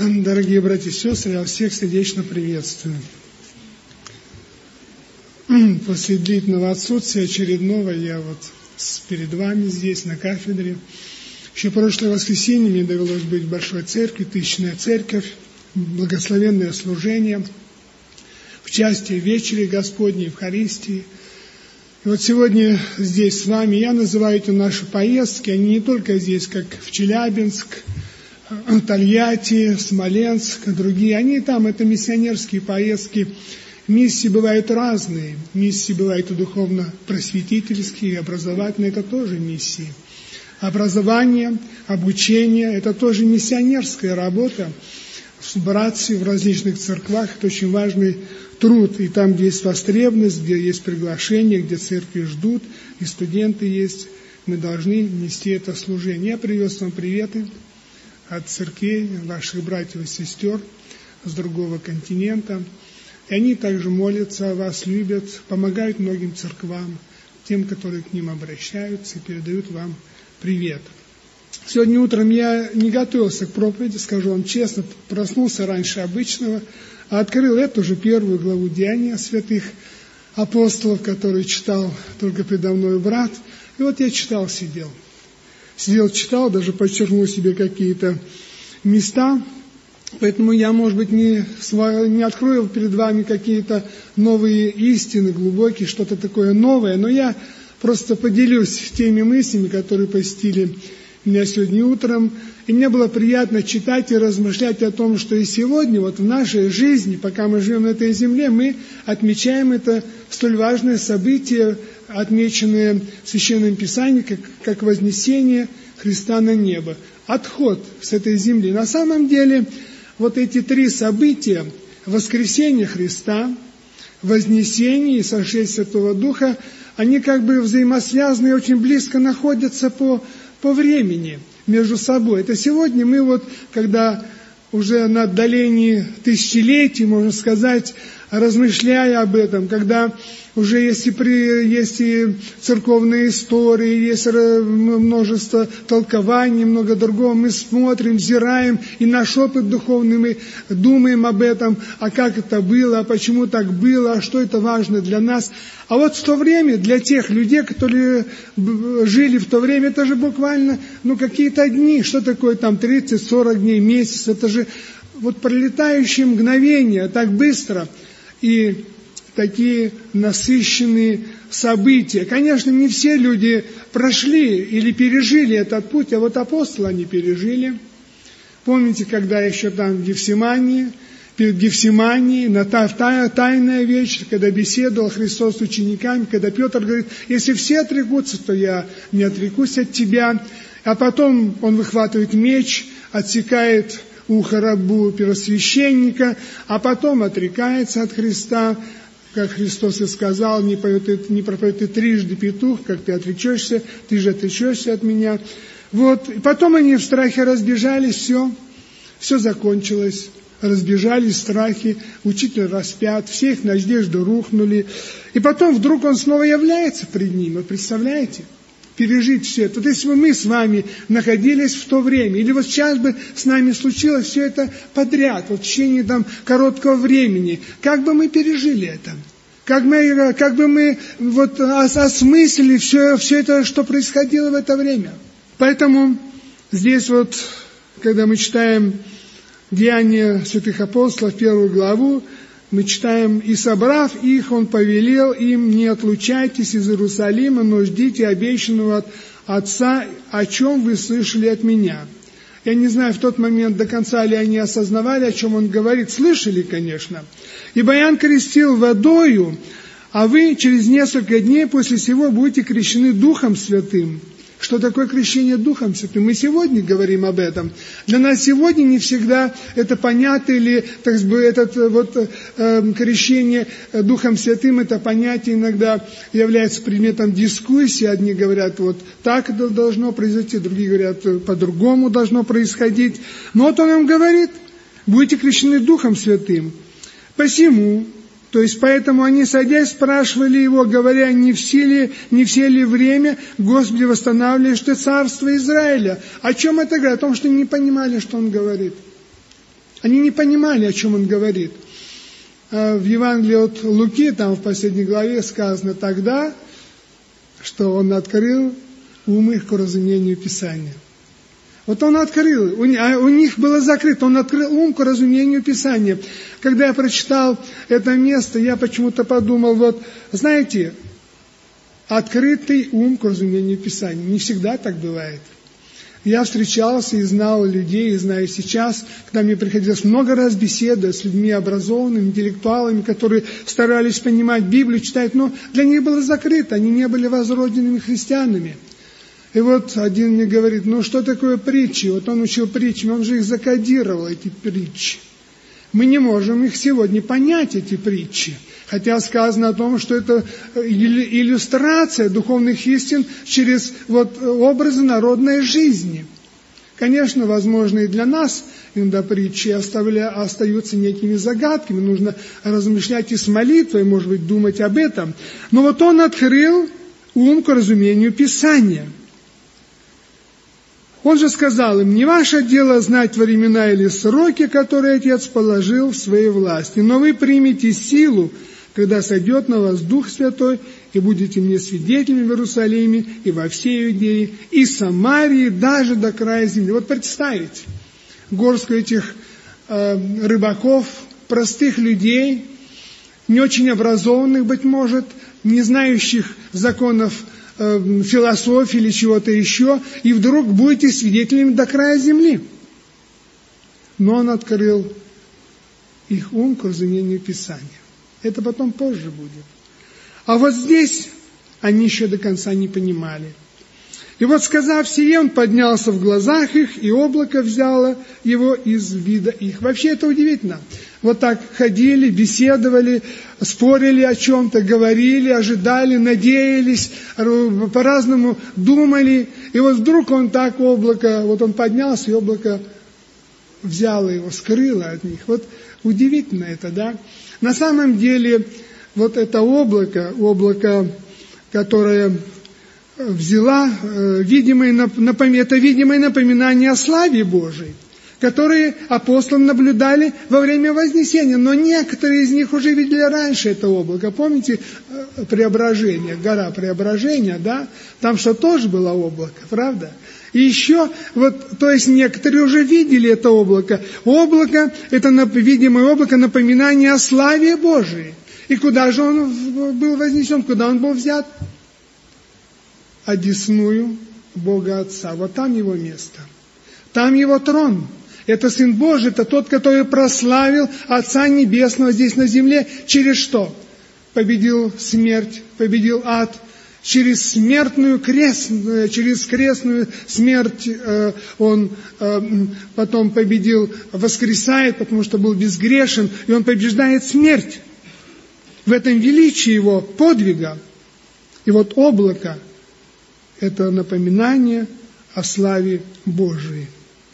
Дорогие братья и сестры, я всех сердечно приветствую. После длительного отсутствия очередного я перед вами здесь, на кафедре. Еще прошлое воскресенье мне довелось быть в Большой Церкви, Тысячная Церковь, благословенное служение, в части вечери Господней, Евхаристии. И сегодня здесь с вами я называю эти наши поездки, они не только здесь, как в Челябинск, Тольятти, Смоленск, другие, они там, это миссионерские поездки. Миссии бывают разные, миссии бывают и духовно-просветительские, и образовательные, это тоже миссии. Образование, обучение, это тоже миссионерская работа. В братстве, в различных церквах, это очень важный труд. И там, где есть востребованность, где есть приглашение, где церкви ждут, и студенты есть, мы должны нести это служение. Я привез вам приветы от церквей, ваших братьев и сестер с другого континента. И они также молятся о вас, любят, помогают многим церквам, тем, которые к ним обращаются и передают вам привет. Сегодня утром я не готовился к проповеди, скажу вам честно, проснулся раньше обычного, а открыл эту же первую главу Деяния святых апостолов, которую читал только предо мной брат. И я читал, сидел, читал, даже подчеркнул себе какие-то места. Поэтому я, может быть, не открою перед вами какие-то новые истины, глубокие, что-то такое новое, но я просто поделюсь теми мыслями, которые посетили меня сегодня утром. И мне было приятно читать и размышлять о том, что и сегодня, в нашей жизни, пока мы живем на этой земле, мы отмечаем это столь важное событие, отмеченное в Священном Писании, как вознесение Христа на небо. Отход с этой земли. На самом деле, эти три события, воскресение Христа, вознесение и сошествие Святого Духа, они взаимосвязаны и очень близко находятся по времени между собой. Это сегодня мы когда уже на отдалении тысячелетий, можно сказать, размышляя об этом, когда уже есть и церковные истории, есть множество толкований, много другого, мы смотрим, взираем, и наш опыт духовный, мы думаем об этом, а как это было, а почему так было, а что это важно для нас. А в то время, для тех людей, которые жили в то время, это же буквально, какие-то дни, что такое 30-40 дней, месяц, это же пролетающие мгновения, так быстро, и такие насыщенные события. Конечно, не все люди прошли или пережили этот путь, а апостолы они пережили. Помните, когда еще там в Гефсимании, перед Гефсиманией, на тайная вечер, когда беседовал Христос с учениками, когда Петр говорит: если все отрекутся, то я не отрекусь от тебя. А потом он выхватывает меч, отсекает ухо рабу первосвященника, а потом отрекается от Христа, как Христос и сказал: не пропоет ты трижды петух, как ты отречешься, ты же отречешься от меня. И потом они в страхе разбежались, все закончилось. Разбежались в страхе, учитель распят, все их надежды рухнули. И потом вдруг он снова является пред ним. Вы представляете? Пережить все это. Если бы мы с вами находились в то время, или сейчас бы с нами случилось все это подряд, в течение короткого времени, как бы мы пережили это? Как бы мы осмыслили все это, что происходило в это время? Поэтому здесь когда мы читаем Деяния святых апостолов, 1 главу, мы читаем: «И собрав их, он повелел им: не отлучайтесь из Иерусалима, но ждите обещанного от Отца, о чем вы слышали от меня». Я не знаю, в тот момент до конца ли они осознавали, о чем он говорит. Слышали, конечно. «Ибо Иоанн крестил водою, а вы через несколько дней после сего будете крещены Духом Святым». Что такое крещение Духом Святым? Мы сегодня говорим об этом. Для нас сегодня не всегда это понятно, или крещение Духом Святым, это понятие иногда является предметом дискуссии. Одни говорят, так это должно произойти, другие говорят, по-другому должно происходить. Но он нам говорит: будете крещены Духом Святым. Посему, поэтому они, садясь, спрашивали его, говоря: не все ли время, Господи, восстанавливаешь ты царство Израиля? О чем это говорит? О том, что не понимали, что он говорит. Они не понимали, о чем он говорит. В Евангелии от Луки, там в последней главе сказано тогда, что он открыл ум их к разумению Писания. Вот он открыл, у них было закрыто, он открыл ум к разумению Писания. Когда я прочитал это место, я почему-то подумал, вот, знаете, открытый ум к разумению Писания. Не всегда так бывает. Я встречался и знал людей, и знаю сейчас, когда мне приходилось много раз беседовать с людьми образованными, интеллектуалами, которые старались понимать Библию, читать, но для них было закрыто, они не были возрожденными христианами. И вот один мне говорит, ну что такое притчи? Вот он учил притчами, он же их закодировал, эти притчи. Мы не можем их сегодня понять, эти притчи. Хотя сказано о том, что это иллюстрация духовных истин через образы народной жизни. Конечно, возможно, и для нас иногда притчи остаются некими загадками. Нужно размышлять и с молитвой, может быть, думать об этом. Но вот он открыл ум к разумению Писания. Он же сказал им, не ваше дело знать времена или сроки, которые Отец положил в своей власти, но вы примете силу, когда сойдет на вас Дух Святой, и будете мне свидетелями в Иерусалиме, и во всей Иудее, и Самарии, даже до края земли. Вот представить горстку этих рыбаков, простых людей, не очень образованных, быть может, не знающих законов философии или чего-то еще, и вдруг будете свидетелями до края земли. Но он открыл их ум к разумению Писания. Это потом позже будет. А вот здесь они еще до конца не понимали. И вот, сказав сие, он поднялся в глазах их, и облако взяло его из вида их. Вообще это удивительно. Вот так ходили, беседовали, спорили о чем-то, говорили, ожидали, надеялись, по-разному думали. И вот вдруг он так облако, вот он поднялся, и облако взяло его, скрыло от них. Вот удивительно это, да? На самом деле, вот это облако, которое взяла, это видимое напоминание о славе Божией, которые апостолы наблюдали во время Вознесения. Но некоторые из них уже видели раньше это облако. Помните Преображение, гора Преображения, да? Там что тоже было облако, правда? И еще, то есть некоторые уже видели это облако. Облако, это видимое облако, напоминание о славе Божией. И куда же он был вознесен, куда он был взят? Одесную Бога Отца. Вот там его место. Там его трон. Это Сын Божий, это тот, который прославил Отца Небесного здесь на земле. Через что? Победил смерть, победил ад. Через крестную смерть он потом победил, воскресает, потому что был безгрешен, и он побеждает смерть. В этом величии его подвига. И вот облако – это напоминание о славе Божией.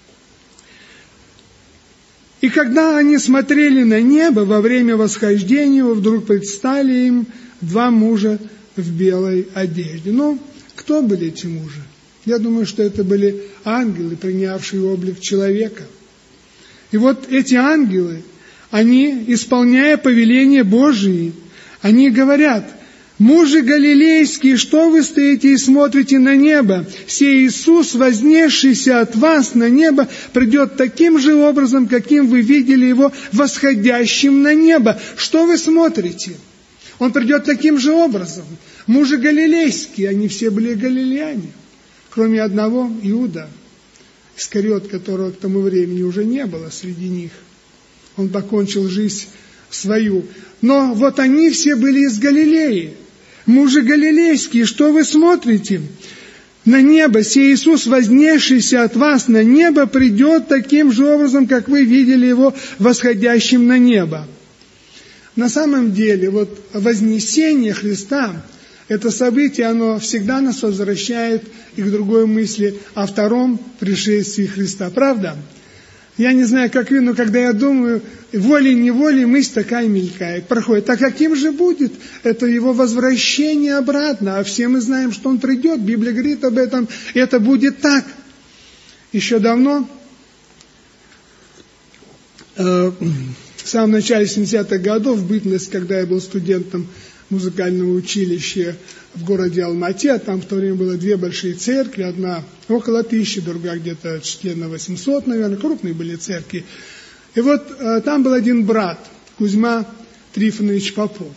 И когда они смотрели на небо во время восхождения, вдруг предстали им два мужа в белой одежде. Ну, кто были эти мужи? Я думаю, что это были ангелы, принявшие облик человека. И вот эти ангелы, они, исполняя повеление Божие, они говорят: «Мужи галилейские, что вы стоите и смотрите на небо? Сей Иисус, вознесшийся от вас на небо, придет таким же образом, каким вы видели Его восходящим на небо». Что вы смотрите? Он придет таким же образом. Мужи галилейские, они все были галилеяне, кроме одного, Иуда Искариот, которого к тому времени уже не было среди них. Он покончил жизнь свою. Но вот они все были из Галилеи. Мужи галилейские, что вы смотрите на небо? Сей Иисус, вознесшийся от вас на небо, придет таким же образом, как вы видели Его восходящим на небо. На самом деле, вознесение Христа, это событие, оно всегда нас возвращает и к другой мысли о втором пришествии Христа. Правда? Я не знаю, как вы, но когда я думаю, волей-неволей мысль такая мелькает, проходит. А каким же будет это Его возвращение обратно? А все мы знаем, что Он придет. Библия говорит об этом. Это будет так. Еще давно в самом начале 70-х годов, в бытность, когда я был студентом музыкального училища в городе Алмате, а там в то время было две большие церкви, одна около 1000, другая где-то чуть ли на 800, наверное, крупные были церкви. И вот там был один брат, Кузьма Трифонович Попов.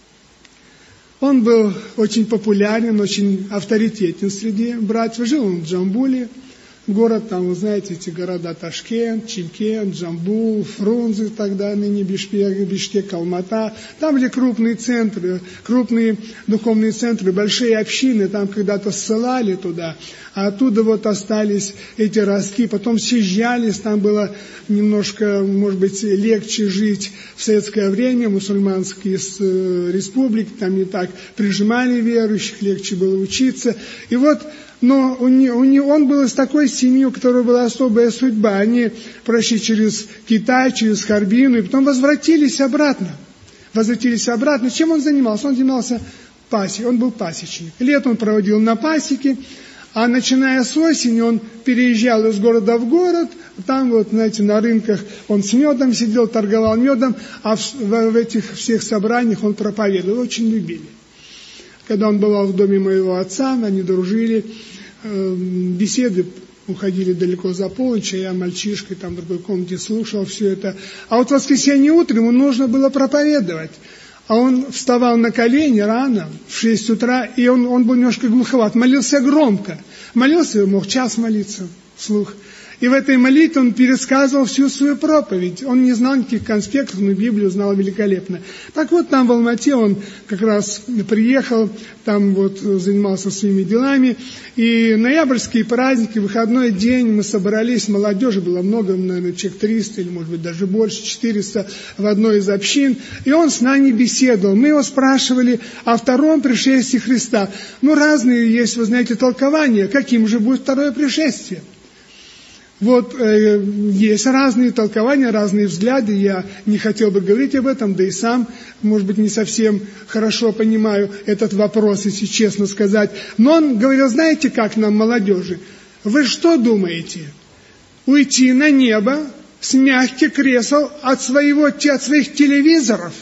Он был очень популярен, очень авторитетен среди братьев. Жил он в Джамбуле, город, там, вы знаете, эти города Ташкент, Чимкент, Джамбул, Фрунзе, тогда ныне Бишкек, Алмата. Там были крупные центры, крупные духовные центры, большие общины, там когда-то ссылали туда, а оттуда вот остались эти ростки, потом съезжались, там было немножко, может быть, легче жить в советское время, мусульманские республики, там не так прижимали верующих, легче было учиться. И вот, но он был из такой семьи, у которой была особая судьба. Они прошли через Китай, через Харбину, и потом возвратились обратно. Чем он занимался? Он занимался пасекой, он был пасечник. Лето он проводил на пасеке, а начиная с осени он переезжал из города в город, там вот, знаете, на рынках он с медом сидел, торговал медом, а в этих всех собраниях он проповедовал, очень любили. Когда он бывал в доме моего отца, они дружили, беседы уходили далеко за полночь, а я мальчишкой там в другой комнате слушал все это. А вот в воскресенье утром ему нужно было проповедовать. А он вставал на колени рано, в 6 утра, и он был немножко глуховат, молился громко. Молился, мог час молиться вслух. И в этой молитве он пересказывал всю свою проповедь. Он не знал никаких конспектов, но Библию знал великолепно. Так вот, там в Алмате он как раз приехал, там вот занимался своими делами. И ноябрьские праздники, выходной день, мы собрались, молодежи было много, наверное, человек 300 или, может быть, даже больше, 400 в одной из общин. И он с нами беседовал. Мы его спрашивали о втором пришествии Христа. Ну, разные есть, вы знаете, толкования, каким же будет второе пришествие. Вот есть разные толкования, разные взгляды, я не хотел бы говорить об этом, да и сам, может быть, не совсем хорошо понимаю этот вопрос, если честно сказать. Но он говорил, знаете, как нам, молодежи, вы что думаете, уйти на небо с мягких кресел от своих телевизоров?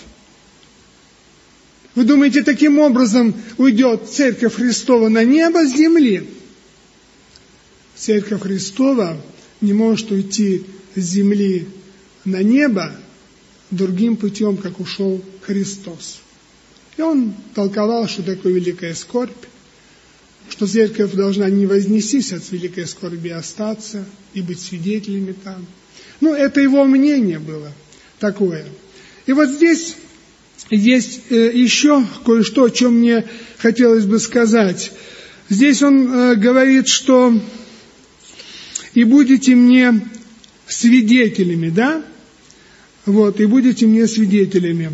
Вы думаете, таким образом уйдет Церковь Христова на небо с земли? Церковь Христова не может уйти с земли на небо другим путем, как ушел Христос. И он толковал, что такое великая скорбь, что церковь должна не вознестись от великой скорби, а остаться и быть свидетелями там. Ну, это его мнение было такое. И вот здесь есть еще кое-что, о чем мне хотелось бы сказать. Здесь он говорит, что «и будете мне свидетелями», да? Вот, «и будете мне свидетелями».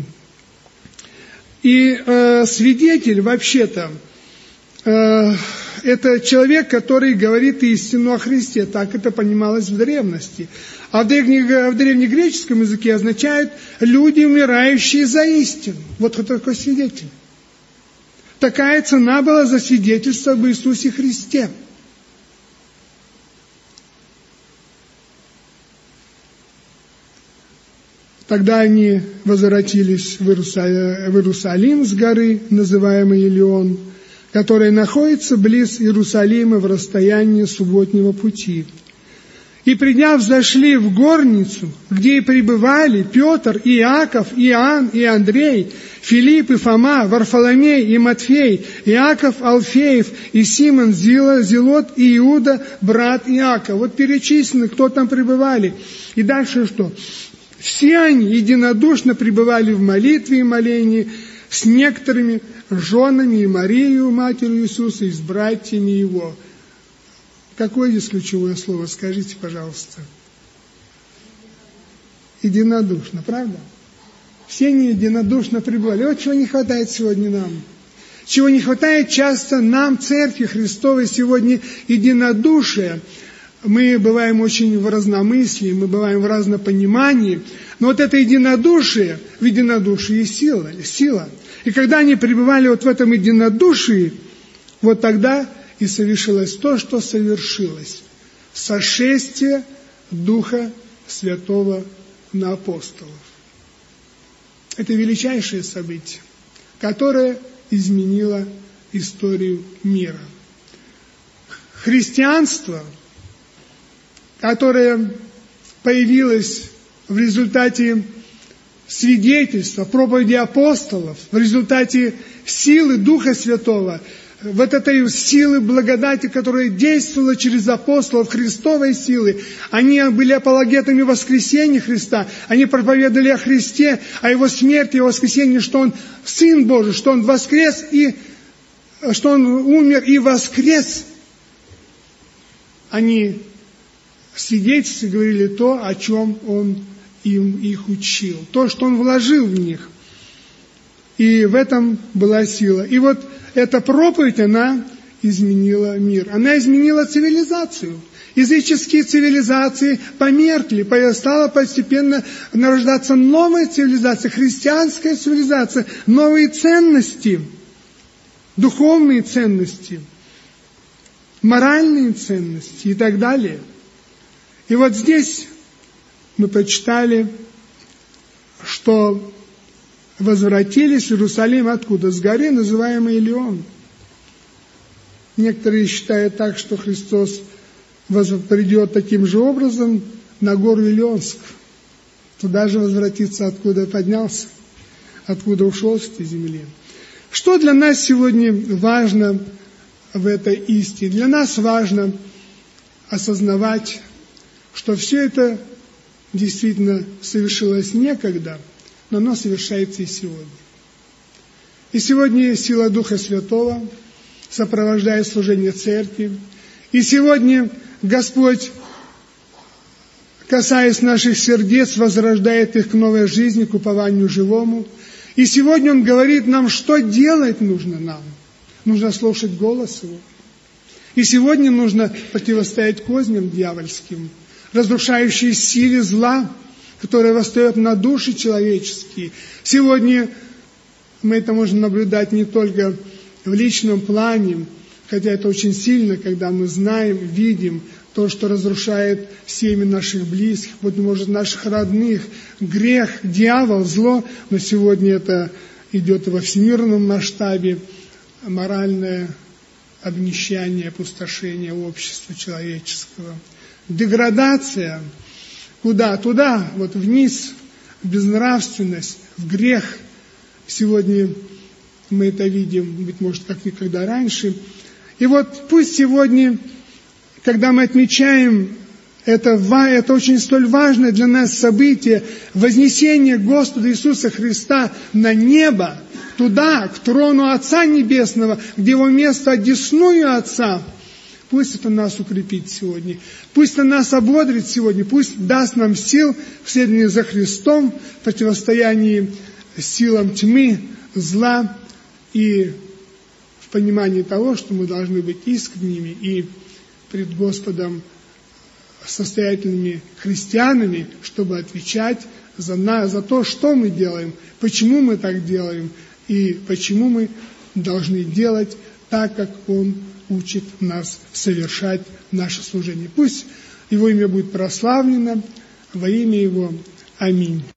И свидетель, вообще-то, это человек, который говорит истину о Христе. Так это понималось в древности. А в древнегреческом языке означает «люди, умирающие за истину». Вот кто такой свидетель. Такая цена была за свидетельство об Иисусе Христе. Тогда они возвратились в Иерусалим с горы, называемой Елеон, которая находится близ Иерусалима в расстоянии субботнего пути. И, придя, взошли в горницу, где и пребывали Петр, и Иаков, и Иоанн, и Андрей, Филипп, и Фома, Варфоломей, и Матфей, Иаков, Алфеев, и Симон, Зелот, и Иуда, брат Иакова. Вот перечислены, кто там пребывали. И дальше что? Все они единодушно пребывали в молитве и молении с некоторыми женами и Марией, матерью Иисуса, и с братьями Его. Какое здесь ключевое слово? Скажите, пожалуйста. Единодушно, правда? Все они единодушно пребывали. Вот чего не хватает сегодня нам. Чего не хватает часто нам, Церкви Христовой, сегодня единодушия. Мы бываем очень в разномыслии, мы бываем в разнопонимании, но вот это единодушие, в единодушии сила. И когда они пребывали вот в этом единодушии, вот тогда и совершилось то, что совершилось. Сошествие Духа Святого на апостолов. Это величайшее событие, которое изменило историю мира. Христианство, которое появилось в результате свидетельства, проповеди апостолов, в результате силы Духа Святого, вот этой силы благодати, которая действовала через апостолов, Христовой силы. Они были апологетами воскресения Христа, они проповедовали о Христе, о Его смерти, о воскресении, что Он Сын Божий, что Он воскрес, и что Он умер и воскрес. Они свидетельствовали, говорили то, о чем Он их учил, то, что Он вложил в них. И в этом была сила. И вот эта проповедь, она изменила мир. Она изменила цивилизацию. Языческие цивилизации померкли, стала постепенно нарождаться новая цивилизация, христианская цивилизация, новые ценности, духовные ценности, моральные ценности и так далее. И вот здесь мы прочитали, что возвратились в Иерусалим откуда? С горы, называемой Илион. Некоторые считают так, что Христос придет таким же образом на гору Илионск. Туда же возвратиться, откуда поднялся, откуда ушел с этой земли. Что для нас сегодня важно в этой истине? Для нас важно осознавать, что все это действительно совершилось некогда, но оно совершается и сегодня. И сегодня сила Духа Святого сопровождает служение Церкви. И сегодня Господь, касаясь наших сердец, возрождает их к новой жизни, к упованию живому. И сегодня Он говорит нам, что делать нужно нам. Нужно слушать голос Его. И сегодня нужно противостоять козням дьявольским, разрушающей силе зла, которая восстает на души человеческие. Сегодня мы это можем наблюдать не только в личном плане, хотя это очень сильно, когда мы знаем, видим то, что разрушает семьи наших близких, быть может, наших родных, грех, дьявол, зло, но сегодня это идет и во всемирном масштабе, моральное обнищание, опустошение общества человеческого. Деградация. Куда? Туда, вот вниз, в безнравственность, в грех. Сегодня мы это видим, быть может, как никогда раньше. И вот пусть сегодня, когда мы отмечаем это очень столь важное для нас событие, вознесение Господа Иисуса Христа на небо, туда, к трону Отца Небесного, где Его место одесную Отца, пусть это нас укрепит сегодня, пусть это нас ободрит сегодня, пусть даст нам сил в следовании за Христом, в противостоянии силам тьмы, зла и в понимании того, что мы должны быть искренними и пред Господом состоятельными христианами, чтобы отвечать за то, что мы делаем, почему мы так делаем и почему мы должны делать так, как Он учит нас совершать наше служение. Пусть Его имя будет прославлено, во имя Его. Аминь.